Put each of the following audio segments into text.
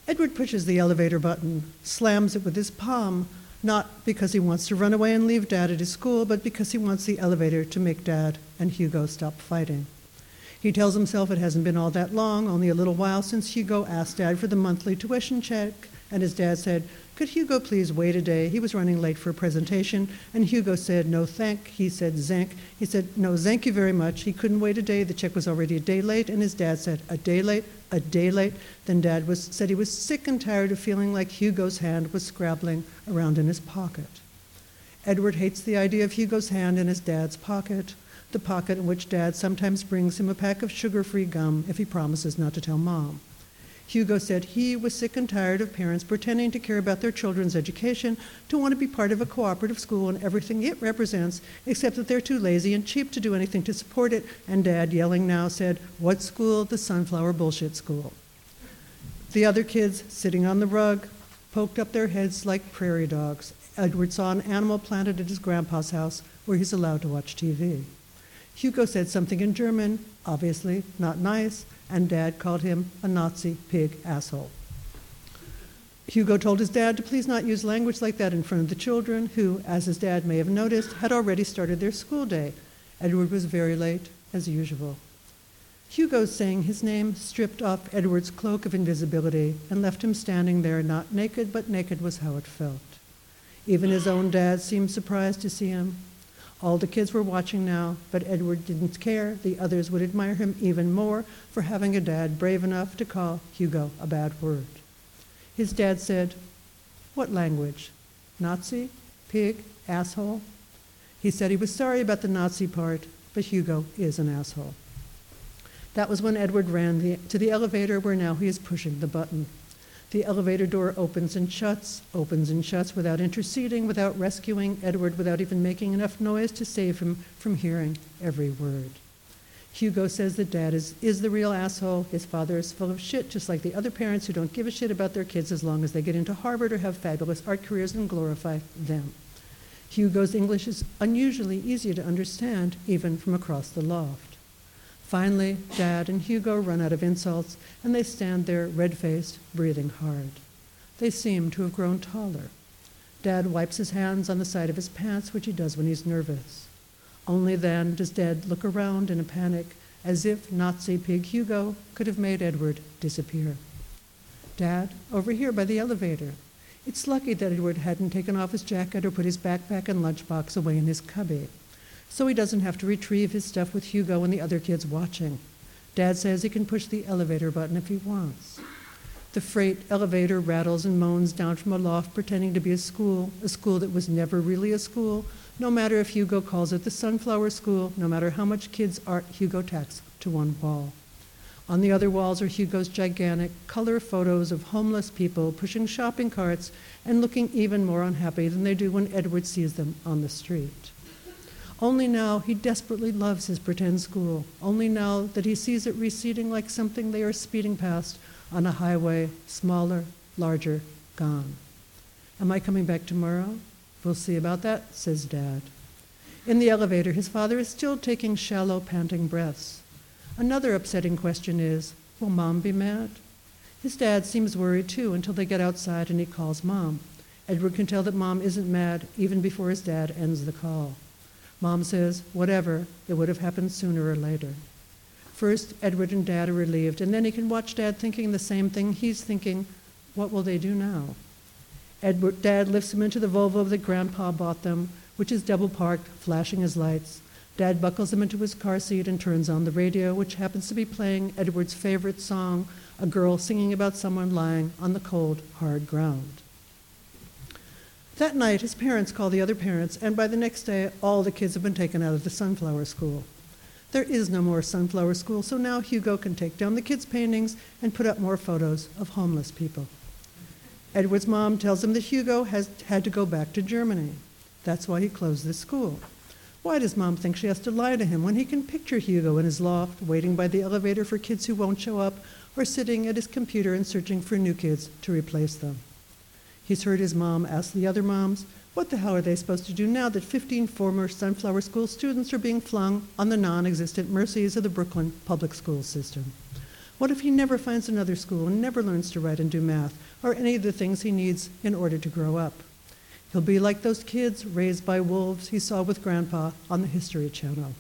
Edward pushes the elevator button, slams it with his palm, not because he wants to run away and leave Dad at his school, but because he wants the elevator to make Dad and Hugo stop fighting. He tells himself it hasn't been all that long, only a little while since Hugo asked Dad for the monthly tuition check, and his dad said, "Could Hugo please wait a day?" He was running late for a presentation, and Hugo said, "No, thank." He said, "Zank." He said, "No, thank you very much." He couldn't wait a day. The check was already a day late, and his dad said, "A day late? A day late?" Then Dad said he was sick and tired of feeling like Hugo's hand was scrabbling around in his pocket. Edward hates the idea of Hugo's hand in his dad's pocket, the pocket in which Dad sometimes brings him a pack of sugar-free gum if he promises not to tell Mom. Hugo said he was sick and tired of parents pretending to care about their children's education, to want to be part of a cooperative school and everything it represents, except that they're too lazy and cheap to do anything to support it, and Dad, yelling now, said, "What school? The Sunflower Bullshit School." The other kids, sitting on the rug, poked up their heads like prairie dogs. Edward saw an animal planted at his grandpa's house where he's allowed to watch TV. Hugo said something in German, obviously not nice, and Dad called him a Nazi pig asshole. Hugo told his dad to please not use language like that in front of the children, who, as his dad may have noticed, had already started their school day. Edward was very late, as usual. Hugo, saying his name, stripped off Edward's cloak of invisibility and left him standing there, not naked, but naked was how it felt. Even his own dad seemed surprised to see him. All the kids were watching now, but Edward didn't care. The others would admire him even more for having a dad brave enough to call Hugo a bad word. His dad said, "What language? Nazi? Pig? Asshole?" He said he was sorry about the Nazi part, but Hugo is an asshole. That was when Edward ran to the elevator, where now he is pushing the button. The elevator door opens and shuts without interceding, without rescuing Edward, without even making enough noise to save him from hearing every word. Hugo says that Dad is the real asshole. His father is full of shit, just like the other parents who don't give a shit about their kids as long as they get into Harvard or have fabulous art careers and glorify them. Hugo's English is unusually easy to understand, even from across the loft. Finally, Dad and Hugo run out of insults, and they stand there, red-faced, breathing hard. They seem to have grown taller. Dad wipes his hands on the side of his pants, which he does when he's nervous. Only then does Dad look around in a panic, as if Nazi pig Hugo could have made Edward disappear. "Dad, over here by the elevator." It's lucky that Edward hadn't taken off his jacket or put his backpack and lunchbox away in his cubby, so he doesn't have to retrieve his stuff with Hugo and the other kids watching. Dad says he can push the elevator button if he wants. The freight elevator rattles and moans down from a loft pretending to be a school that was never really a school, no matter if Hugo calls it the Sunflower School, no matter how much kids' art Hugo tacks to one wall. On the other walls are Hugo's gigantic color photos of homeless people pushing shopping carts and looking even more unhappy than they do when Edward sees them on the street. Only now he desperately loves his pretend school, only now that he sees it receding like something they are speeding past on a highway, smaller, larger, gone. "Am I coming back tomorrow?" "We'll see about that," says Dad. In the elevator, his father is still taking shallow, panting breaths. Another upsetting question is, will Mom be mad? His dad seems worried too until they get outside and he calls Mom. Edward can tell that Mom isn't mad even before his dad ends the call. Mom says, whatever, it would have happened sooner or later. First, Edward and Dad are relieved, and then he can watch Dad thinking the same thing he's thinking, what will they do now? Dad lifts him into the Volvo that Grandpa bought them, which is double parked, flashing his lights. Dad buckles him into his car seat and turns on the radio, which happens to be playing Edward's favorite song, a girl singing about someone lying on the cold, hard ground. That night, his parents call the other parents, and by the next day, all the kids have been taken out of the Sunflower School. There is no more Sunflower School, so now Hugo can take down the kids' paintings and put up more photos of homeless people. Edward's mom tells him that Hugo has had to go back to Germany. That's why he closed the school. Why does Mom think she has to lie to him when he can picture Hugo in his loft, waiting by the elevator for kids who won't show up, or sitting at his computer and searching for new kids to replace them? He's heard his mom ask the other moms, what the hell are they supposed to do now that 15 former Sunflower School students are being flung on the non-existent mercies of the Brooklyn public school system? What if he never finds another school and never learns to write and do math or any of the things he needs in order to grow up? He'll be like those kids raised by wolves he saw with Grandpa on the History Channel.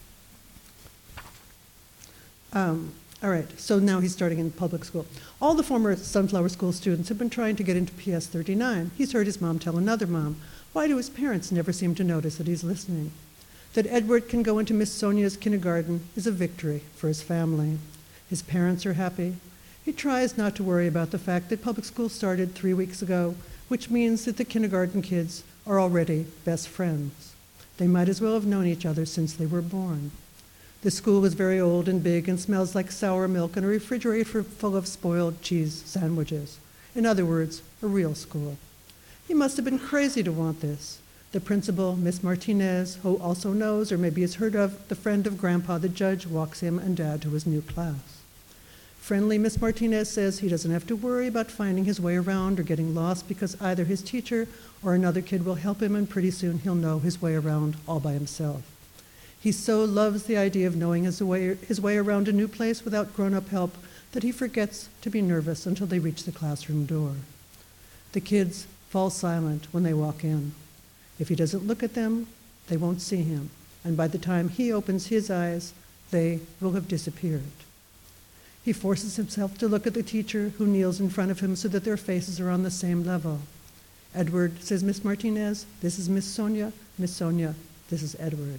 All right, so now he's starting in public school. All the former Sunflower School students have been trying to get into PS 39. He's heard his mom tell another mom. Why do his parents never seem to notice that he's listening? That Edward can go into Miss Sonia's kindergarten is a victory for his family. His parents are happy. He tries not to worry about the fact that public school started 3 weeks ago, which means that the kindergarten kids are already best friends. They might as well have known each other since they were born. The school was very old and big and smells like sour milk and a refrigerator full of spoiled cheese sandwiches. In other words, a real school. He must have been crazy to want this. The principal, Miss Martinez, who also knows or maybe has heard of the friend of Grandpa, the judge, walks him and Dad to his new class. Friendly Miss Martinez says he doesn't have to worry about finding his way around or getting lost because either his teacher or another kid will help him, and pretty soon he'll know his way around all by himself. He so loves the idea of knowing his way around a new place without grown-up help that he forgets to be nervous until they reach the classroom door. The kids fall silent when they walk in. If he doesn't look at them, they won't see him, and by the time he opens his eyes, they will have disappeared. He forces himself to look at the teacher who kneels in front of him so that their faces are on the same level. Edward, says Miss Martinez, this is Miss Sonia. Miss Sonia, this is Edward.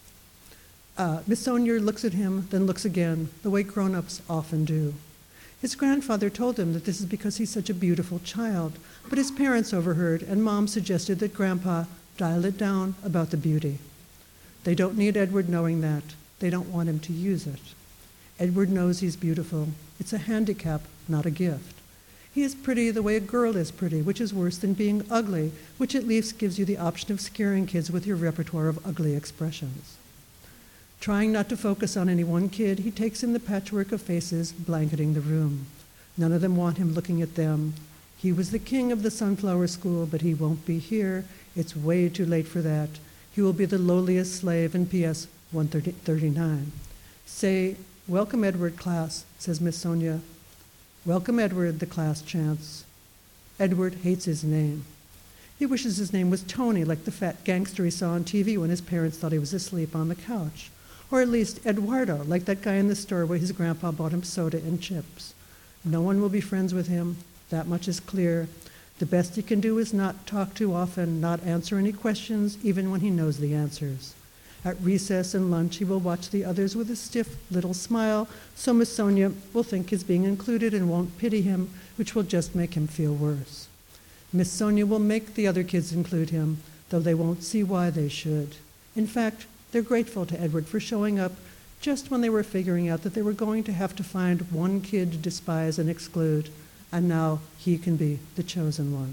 Miss Sonia looks at him, then looks again, the way grown-ups often do. His grandfather told him that this is because he's such a beautiful child, but his parents overheard, and Mom suggested that Grandpa dial it down about the beauty. They don't need Edward knowing that. They don't want him to use it. Edward knows he's beautiful. It's a handicap, not a gift. He is pretty the way a girl is pretty, which is worse than being ugly, which at least gives you the option of scaring kids with your repertoire of ugly expressions. Trying not to focus on any one kid, he takes in the patchwork of faces blanketing the room. None of them want him looking at them. He was the king of the Sunflower School, but he won't be here. It's way too late for that. He will be the lowliest slave in PS 139. Say, welcome, Edward, class, says Miss Sonia. Welcome, Edward, the class chants. Edward hates his name. He wishes his name was Tony, like the fat gangster he saw on TV when his parents thought he was asleep on the couch. Or at least Eduardo, like that guy in the store where his grandpa bought him soda and chips. No one will be friends with him. That much is clear. The best he can do is not talk too often, not answer any questions, even when he knows the answers. At recess and lunch, he will watch the others with a stiff little smile, so Miss Sonia will think he's being included and won't pity him, which will just make him feel worse. Miss Sonia will make the other kids include him, though they won't see why they should. In fact, they're grateful to Edward for showing up just when they were figuring out that they were going to have to find one kid to despise and exclude, and now he can be the chosen one.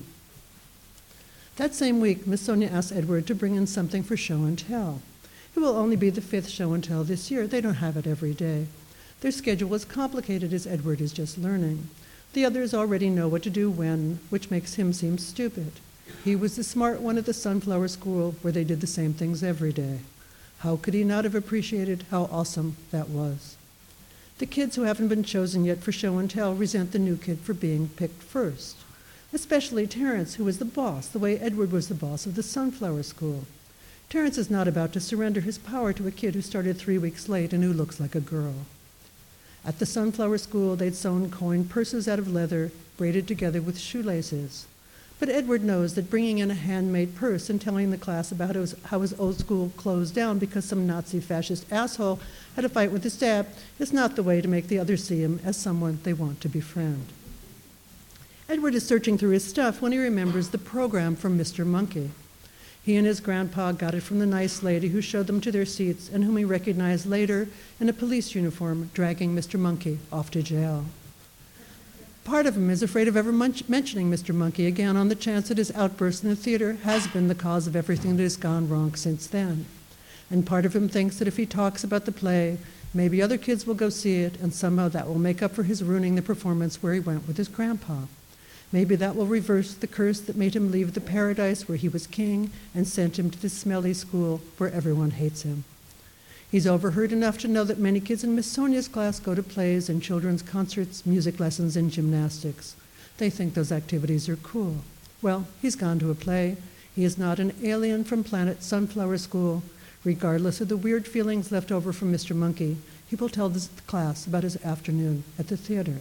That same week, Miss Sonia asked Edward to bring in something for show and tell. It will only be the 5th show and tell this year. They don't have it every day. Their schedule is complicated as Edward is just learning. The others already know what to do when, which makes him seem stupid. He was the smart one at the Sunflower School where they did the same things every day. How could he not have appreciated how awesome that was? The kids who haven't been chosen yet for show and tell resent the new kid for being picked first, especially Terrence, who was the boss, the way Edward was the boss of the Sunflower School. Terrence is not about to surrender his power to a kid who started 3 weeks late and who looks like a girl. At the Sunflower School, they'd sewn coin purses out of leather, braided together with shoelaces. But Edward knows that bringing in a handmade purse and telling the class about how his old school closed down because some Nazi fascist asshole had a fight with his dad is not the way to make the others see him as someone they want to befriend. Edward is searching through his stuff when he remembers the program from Mr. Monkey. He and his grandpa got it from the nice lady who showed them to their seats and whom he recognized later in a police uniform dragging Mr. Monkey off to jail. Part of him is afraid of ever mentioning Mr. Monkey again on the chance that his outburst in the theater has been the cause of everything that has gone wrong since then. And part of him thinks that if he talks about the play, maybe other kids will go see it, and somehow that will make up for his ruining the performance where he went with his grandpa. Maybe that will reverse the curse that made him leave the paradise where he was king and sent him to the smelly school where everyone hates him. He's overheard enough to know that many kids in Miss Sonia's class go to plays and children's concerts, music lessons, and gymnastics. They think those activities are cool. Well, he's gone to a play. He is not an alien from planet Sunflower School. Regardless of the weird feelings left over from Mr. Monkey, he will tell the class about his afternoon at the theater.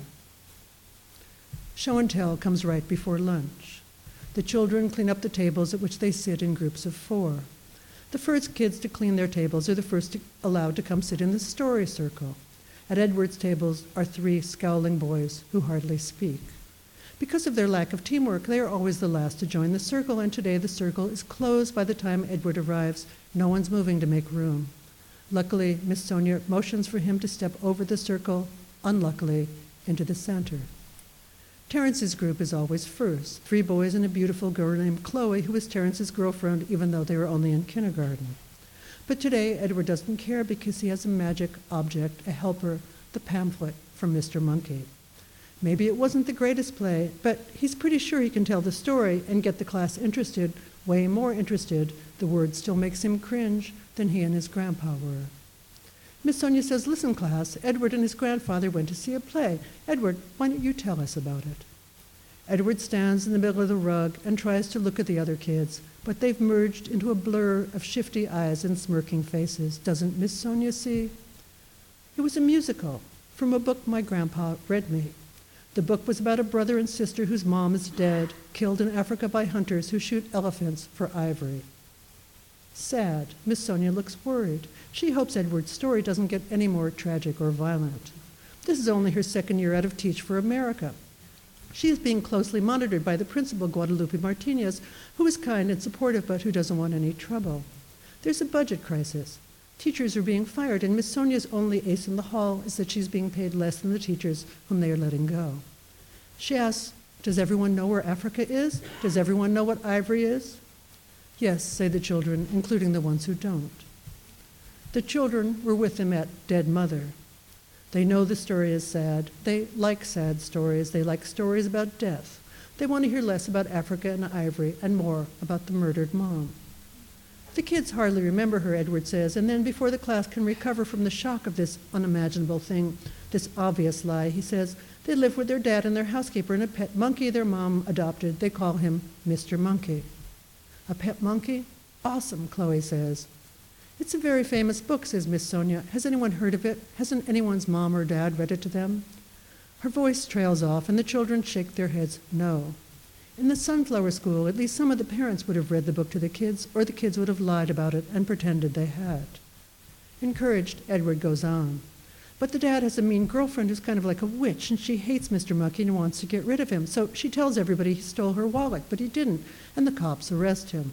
Show and tell comes right before lunch. The children clean up the tables at which they sit in groups of 4. The first kids to clean their tables are the first allowed to come sit in the story circle. At Edward's tables are 3 scowling boys who hardly speak. Because of their lack of teamwork, they are always the last to join the circle, and today the circle is closed by the time Edward arrives. No one's moving to make room. Luckily, Miss Sonia motions for him to step over the circle, unluckily, into the center. Terrence's group is always first, 3 boys and a beautiful girl named Chloe, who is Terrence's girlfriend, even though they were only in kindergarten. But today, Edward doesn't care because he has a magic object, a helper, the pamphlet from Mr. Monkey. Maybe it wasn't the greatest play, but he's pretty sure he can tell the story and get the class interested, way more interested. The word still makes him cringe than he and his grandpa were. Miss Sonia says, "Listen, class, Edward and his grandfather went to see a play. Edward, why don't you tell us about it?" Edward stands in the middle of the rug and tries to look at the other kids, but they've merged into a blur of shifty eyes and smirking faces. Doesn't Miss Sonia see? It was a musical from a book my grandpa read me. The book was about a brother and sister whose mom is dead, killed in Africa by hunters who shoot elephants for ivory. Sad. Miss Sonia looks worried. She hopes Edward's story doesn't get any more tragic or violent. This is only her 2nd year out of Teach for America. She is being closely monitored by the principal, Guadalupe Martinez, who is kind and supportive but who doesn't want any trouble. There's a budget crisis. Teachers are being fired, and Miss Sonia's only ace in the hall is that she's being paid less than the teachers whom they are letting go. She asks, "Does everyone know where Africa is? Does everyone know what ivory is?" "Yes," say the children, including the ones who don't. The children were with him at Dead Mother. They know the story is sad. They like sad stories. They like stories about death. They want to hear less about Africa and ivory and more about the murdered mom. The kids hardly remember her, Edward says, and then before the class can recover from the shock of this unimaginable thing, this obvious lie, he says, they live with their dad and their housekeeper and a pet monkey their mom adopted. They call him Mr. Monkey. A pet monkey? Awesome, Chloe says. It's a very famous book, says Miss Sonia. Has anyone heard of it? Hasn't anyone's mom or dad read it to them? Her voice trails off, and the children shake their heads no. In the Sunflower School, at least some of the parents would have read the book to the kids, or the kids would have lied about it and pretended they had. Encouraged, Edward goes on. But the dad has a mean girlfriend who's kind of like a witch, and she hates Mr. Monkey and wants to get rid of him. So she tells everybody he stole her wallet, but he didn't, and the cops arrest him.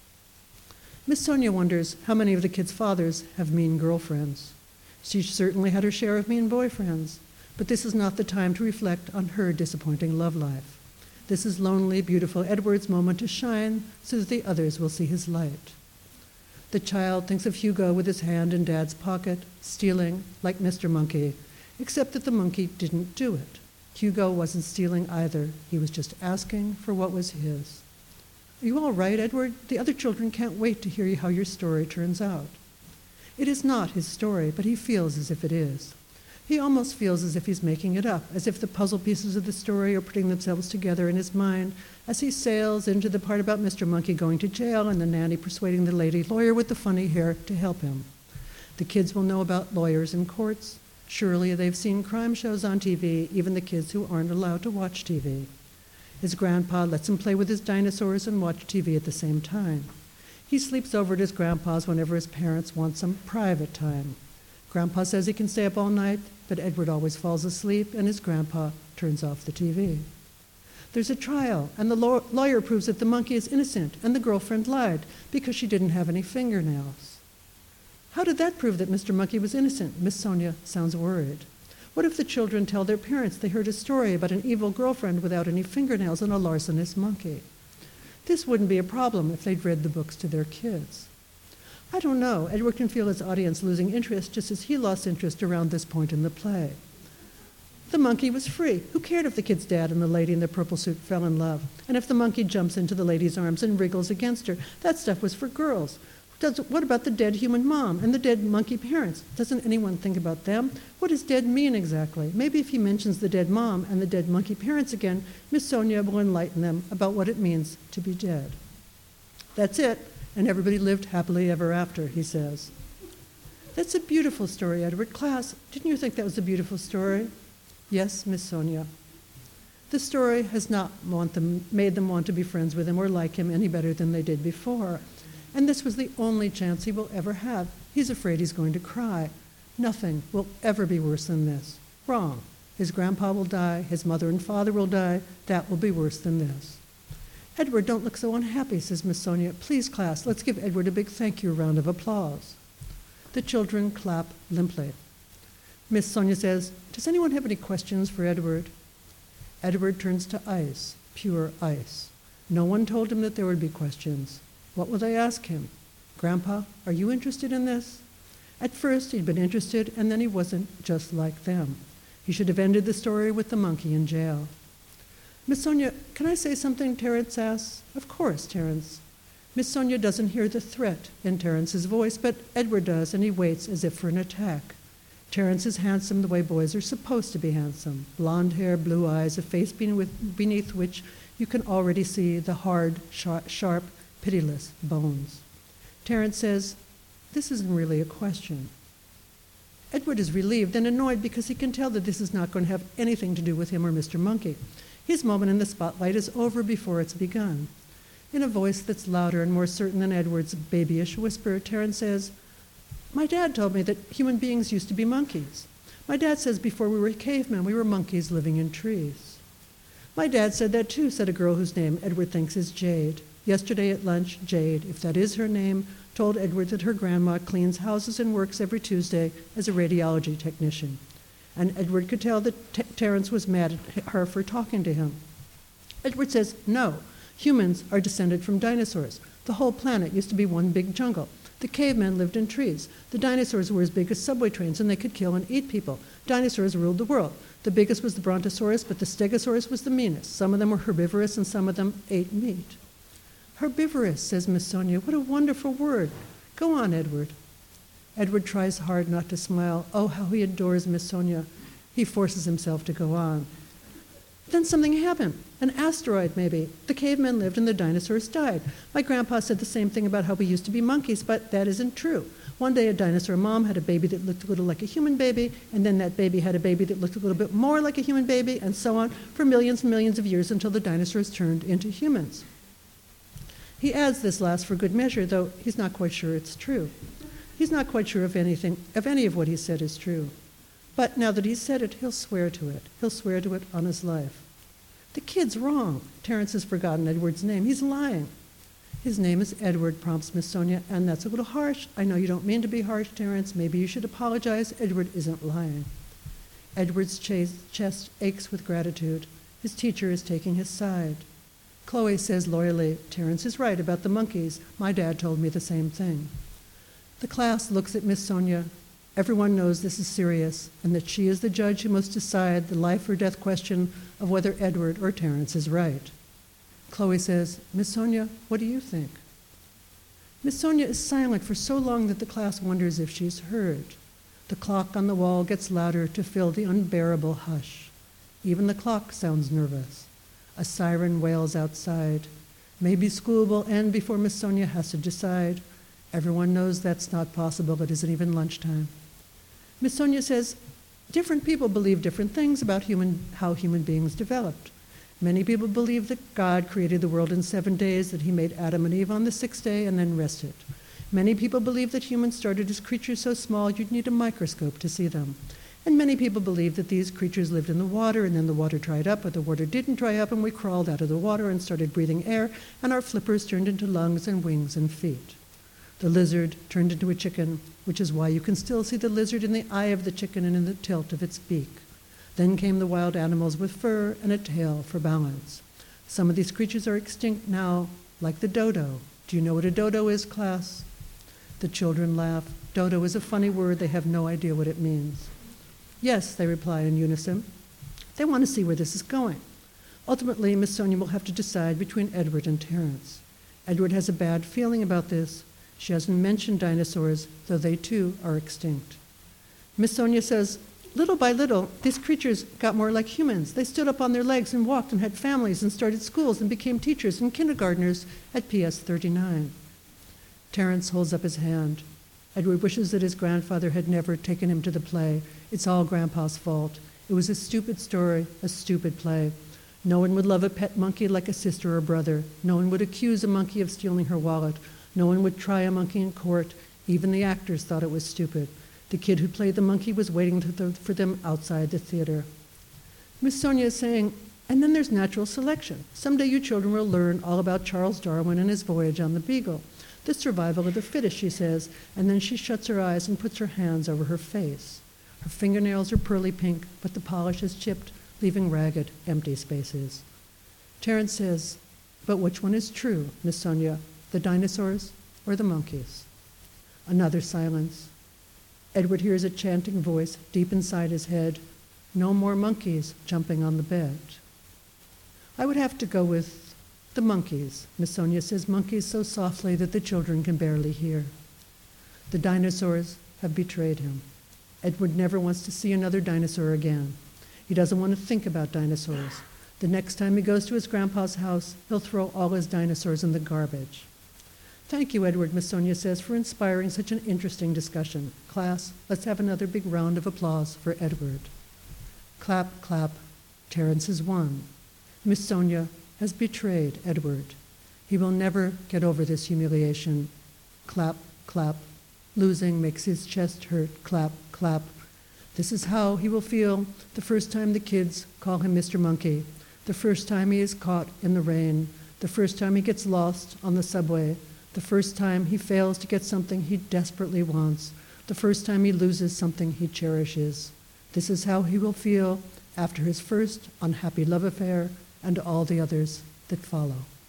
Miss Sonia wonders how many of the kids' fathers have mean girlfriends. She certainly had her share of mean boyfriends, but this is not the time to reflect on her disappointing love life. This is lonely, beautiful Edward's moment to shine so that the others will see his light. The child thinks of Hugo with his hand in Dad's pocket, stealing like Mr. Monkey, except that the monkey didn't do it. Hugo wasn't stealing either. He was just asking for what was his. Are you all right, Edward? The other children can't wait to hear how your story turns out. It is not his story, but he feels as if it is. He almost feels as if he's making it up, as if the puzzle pieces of the story are putting themselves together in his mind as he sails into the part about Mr. Monkey going to jail and the nanny persuading the lady lawyer with the funny hair to help him. The kids will know about lawyers in courts. Surely they've seen crime shows on TV, even the kids who aren't allowed to watch TV. His grandpa lets him play with his dinosaurs and watch TV at the same time. He sleeps over at his grandpa's whenever his parents want some private time. Grandpa says he can stay up all night, but Edward always falls asleep, and his grandpa turns off the TV. There's a trial, and the lawyer proves that the monkey is innocent, and the girlfriend lied because she didn't have any fingernails. How did that prove that Mr. Monkey was innocent? Miss Sonia sounds worried. What if the children tell their parents they heard a story about an evil girlfriend without any fingernails and a larcenous monkey? This wouldn't be a problem if they'd read the books to their kids. I don't know. Edward can feel his audience losing interest just as he lost interest around this point in the play. The monkey was free. Who cared if the kid's dad and the lady in the purple suit fell in love? And if the monkey jumps into the lady's arms and wriggles against her? That stuff was for girls. What about the dead human mom and the dead monkey parents? Doesn't anyone think about them? What does dead mean exactly? Maybe if he mentions the dead mom and the dead monkey parents again, Miss Sonia will enlighten them about what it means to be dead. That's it, and everybody lived happily ever after, he says. That's a beautiful story, Edward. Class, didn't you think that was a beautiful story? Yes, Miss Sonia. The story has not made them want to be friends with him or like him any better than they did before. And this was the only chance he will ever have. He's afraid he's going to cry. Nothing will ever be worse than this. Wrong. His grandpa will die, his mother and father will die. That will be worse than this. Edward, don't look so unhappy, says Miss Sonia. Please, class, let's give Edward a big thank you round of applause. The children clap limply. Miss Sonia says, does anyone have any questions for Edward? Edward turns to ice, pure ice. No one told him that there would be questions. What will they ask him? Grandpa, are you interested in this? At first he'd been interested, and then he wasn't just like them. He should have ended the story with the monkey in jail. Miss Sonia, can I say something, Terence asks. Of course, Terence. Miss Sonia doesn't hear the threat in Terence's voice, but Edward does, and he waits as if for an attack. Terence is handsome the way boys are supposed to be handsome. Blonde hair, blue eyes, a face beneath which you can already see the hard, sharp, pitiless bones. Terence says, this isn't really a question. Edward is relieved and annoyed because he can tell that this is not going to have anything to do with him or Mr. Monkey. His moment in the spotlight is over before it's begun. In a voice that's louder and more certain than Edward's babyish whisper, Terence says, my dad told me that human beings used to be monkeys. My dad says before we were cavemen, we were monkeys living in trees. My dad said that too, said a girl whose name Edward thinks is Jade. Yesterday at lunch, Jade, if that is her name, told Edward that her grandma cleans houses and works every Tuesday as a radiology technician. And Edward could tell that Terence was mad at her for talking to him. Edward says, no, humans are descended from dinosaurs. The whole planet used to be one big jungle. The cavemen lived in trees. The dinosaurs were as big as subway trains, and they could kill and eat people. Dinosaurs ruled the world. The biggest was the Brontosaurus, but the Stegosaurus was the meanest. Some of them were herbivorous, and some of them ate meat. Herbivorous, says Miss Sonia. What a wonderful word. Go on, Edward. Edward tries hard not to smile. Oh, how he adores Miss Sonia. He forces himself to go on. Then something happened. An asteroid, maybe. The cavemen lived and the dinosaurs died. My grandpa said the same thing about how we used to be monkeys, but that isn't true. One day a dinosaur mom had a baby that looked a little like a human baby, and then that baby had a baby that looked a little bit more like a human baby, and so on for millions and millions of years until the dinosaurs turned into humans. He adds this last for good measure, though he's not quite sure it's true. He's not quite sure if any of what he said is true. But now that he's said it, he'll swear to it. He'll swear to it on his life. The kid's wrong. Terence has forgotten Edward's name. He's lying. His name is Edward, prompts Miss Sonia, and that's a little harsh. I know you don't mean to be harsh, Terence. Maybe you should apologize. Edward isn't lying. Edward's chest aches with gratitude. His teacher is taking his side. Chloe says loyally, Terence is right about the monkeys. My dad told me the same thing. The class looks at Miss Sonia. Everyone knows this is serious and that she is the judge who must decide the life or death question of whether Edward or Terence is right. Chloe says, Miss Sonia, what do you think? Miss Sonia is silent for so long that the class wonders if she's heard. The clock on the wall gets louder to fill the unbearable hush. Even the clock sounds nervous. A siren wails outside. Maybe school will end before Miss Sonia has to decide. Everyone knows that's not possible. It isn't even lunchtime. Miss Sonia says, different people believe different things about how human beings developed. Many people believe that God created the world in 7 days, that he made Adam and Eve on the 6th day and then rested. Many people believe that humans started as creatures so small you'd need a microscope to see them. And many people believe that these creatures lived in the water, and then the water dried up, but the water didn't dry up, and we crawled out of the water and started breathing air, and our flippers turned into lungs and wings and feet. The lizard turned into a chicken, which is why you can still see the lizard in the eye of the chicken and in the tilt of its beak. Then came the wild animals with fur and a tail for balance. Some of these creatures are extinct now, like the dodo. Do you know what a dodo is, class? The children laugh. Dodo is a funny word. They have no idea what it means. Yes, they reply in unison. They want to see where this is going. Ultimately, Miss Sonia will have to decide between Edward and Terence. Edward has a bad feeling about this. She hasn't mentioned dinosaurs, though they too are extinct. Miss Sonia says, little by little, these creatures got more like humans. They stood up on their legs and walked and had families and started schools and became teachers and kindergartners at PS 39. Terence holds up his hand. Edward wishes that his grandfather had never taken him to the play. It's all Grandpa's fault. It was a stupid story, a stupid play. No one would love a pet monkey like a sister or brother. No one would accuse a monkey of stealing her wallet. No one would try a monkey in court. Even the actors thought it was stupid. The kid who played the monkey was waiting for them outside the theater. Miss Sonia is saying, and then there's natural selection. Someday you children will learn all about Charles Darwin and his voyage on the Beagle. The survival of the fittest, she says, and then she shuts her eyes and puts her hands over her face. Her fingernails are pearly pink, but the polish is chipped, leaving ragged, empty spaces. Terence says, but which one is true, Miss Sonia, the dinosaurs or the monkeys? Another silence. Edward hears a chanting voice deep inside his head, no more monkeys jumping on the bed. I would have to go with the monkeys, Miss Sonia says, monkeys so softly that the children can barely hear. The dinosaurs have betrayed him. Edward never wants to see another dinosaur again. He doesn't want to think about dinosaurs. The next time he goes to his grandpa's house, he'll throw all his dinosaurs in the garbage. Thank you, Edward, Miss Sonia says, for inspiring such an interesting discussion. Class, let's have another big round of applause for Edward. Clap, clap. Terence has won. Miss Sonia has betrayed Edward. He will never get over this humiliation. Clap, clap. Losing makes his chest hurt. Clap, clap. This is how he will feel the first time the kids call him Mr. Monkey, the first time he is caught in the rain, the first time he gets lost on the subway, the first time he fails to get something he desperately wants, the first time he loses something he cherishes. This is how he will feel after his first unhappy love affair and all the others that follow.